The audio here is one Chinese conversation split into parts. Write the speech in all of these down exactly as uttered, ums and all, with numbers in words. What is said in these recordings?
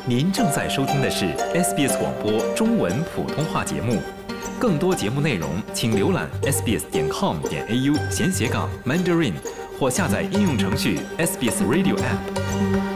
您正在收听的是 S B S 广播中文普通话节目。更多节目内容，请浏览 s b s 点 com 点 a u 闲斜杠 Mandarin 或下载应用程序 S B S Radio App。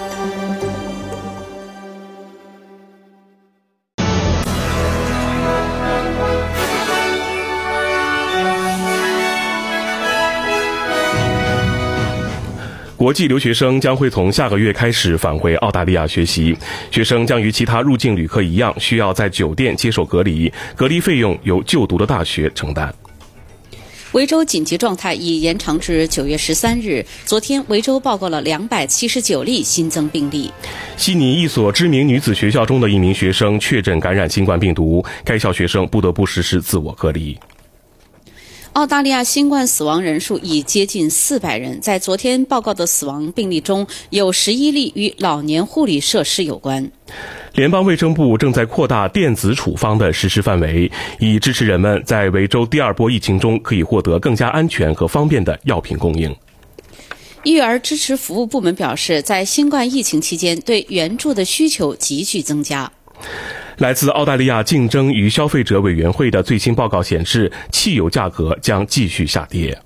国际留学生将会从下个月开始返回澳大利亚学习，学生将与其他入境旅客一样，需要在酒店接受隔离，隔离费用由就读的大学承担。 维州紧急状态已延长至九月十三日。昨天，维州报告了两百七十九例新增病例。 悉尼一所知名女子学校中的一名学生确诊感染新冠病毒，该校学生不得不实施自我隔离。 澳大利亚新冠死亡人数已接近四百人，在昨天报告的死亡病例中，有十一例与老年护理设施有关。 联邦卫生部正在扩大电子处方的实施范围，以支持人们在维州第二波疫情中可以获得更加安全和方便的药品供应。 育儿支持服务部门表示，在新冠疫情期间，对援助的需求急剧增加。 来自澳大利亚竞争与消费者委员会的最新报告显示，汽油价格将继续下跌。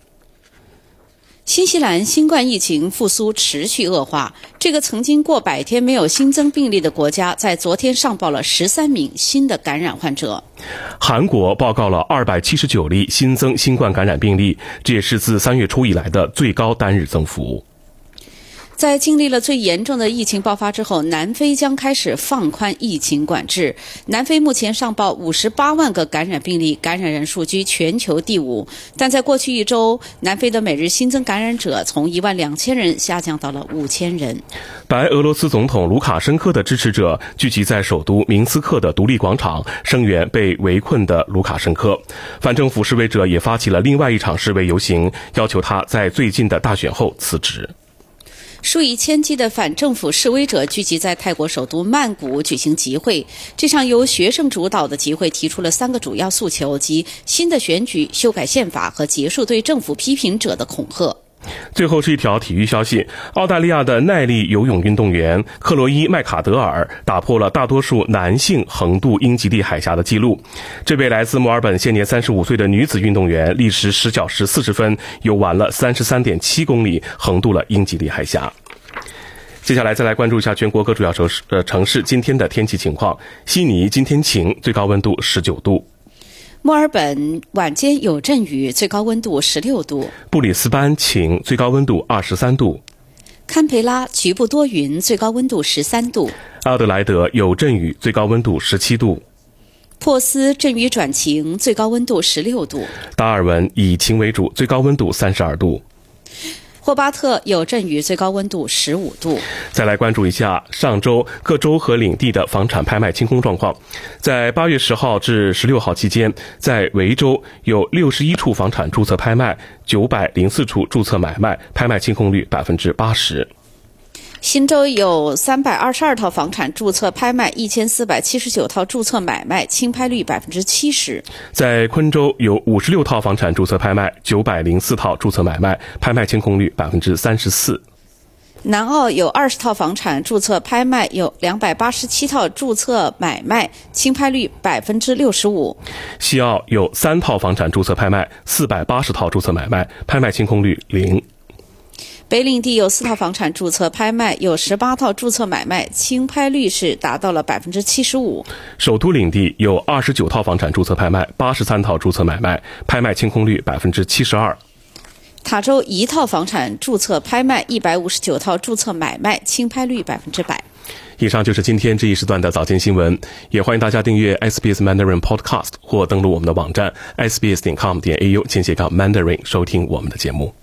新西兰新冠疫情复苏持续恶化，这个曾经过百天没有新增病例的国家，在昨天上报了十三名新的感染患者。 韩国报告了二百七十九例新增新冠感染病例，这也是自三月初以来的最高单日增幅。 在经历了最严重的疫情爆发之后，南非将开始放宽疫情管制。南非目前上报五十八万个感染病例，感染人数居全球第五。但在过去一周，南非的每日新增感染者从一万两千人下降到了五千人。 白俄罗斯总统卢卡申科的支持者聚集在首都明斯克的独立广场，声援被围困的卢卡申科。反政府示威者也发起了另外一场示威游行，要求他在最近的大选后辞职。 数以千计的反政府示威者聚集在泰国首都曼谷举行集会。这场由学生主导的集会提出了三个主要诉求，即新的选举、修改宪法和结束对政府批评者的恐吓。 最后是一条体育消息，澳大利亚的耐力游泳运动员克洛伊·麦卡德尔打破了大多数男性横渡英吉利海峡的纪录。这位来自墨尔本现年三十五岁的女子运动员历时十小时四十分游完了 三十三点七公里，横渡了英吉利海峡。接下来再来关注一下全国各主要城市、呃、城市今天的天气情况。悉尼今天晴，最高温度十九度。 墨尔本晚间有阵雨，最高温度十六度。 布里斯班晴，最高温度二十三度。 堪培拉局部多云，最高温度十三度。 阿德莱德有阵雨，最高温度十七度。 珀斯阵雨转晴，最高温度十六度。 达尔文以晴为主，最高温度三十二度。 霍巴特有阵雨，最高温度十五度。 再来关注一下上周各州和领地的房产拍卖清空状况。在八月十号至十六号期间，在维州有六十一处房产注册拍卖，九百零四处注册买卖，拍卖清空率百分之八十。 新州有三百二十二套房产注册拍卖，一千四百七十九套注册买卖，清拍率百分之七十。 在昆州有五十六套房产注册拍卖，九百零四套注册买卖，拍卖清空率百分之三十四。 南澳有二十套房产注册拍卖，有两百八十七套注册买卖，清拍率百分之六十五。 西澳有三套房产注册拍卖，四百八十套注册买卖，拍卖清空率零。 北领地有四套房产注册拍卖，有十八套注册买卖，清拍率是达到了百分之七十五。 首都领地有二十九套房产注册拍卖，八十三套注册买卖，拍卖清空率百分之七十二。 塔州一套房产注册拍卖，一百五十九套注册买卖，清拍率百分之百。 以上就是今天这一时段的早间新闻，也欢迎大家订阅 S B S Mandarin Podcast 或登录我们的网站 s b s 点 com 点 a u 前斜杠 Mandarin 收听我们的节目。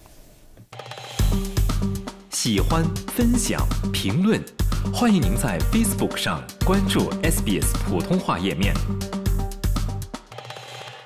喜欢、分享、评论，欢迎您在 Facebook 上关注 S B S 普通话页面。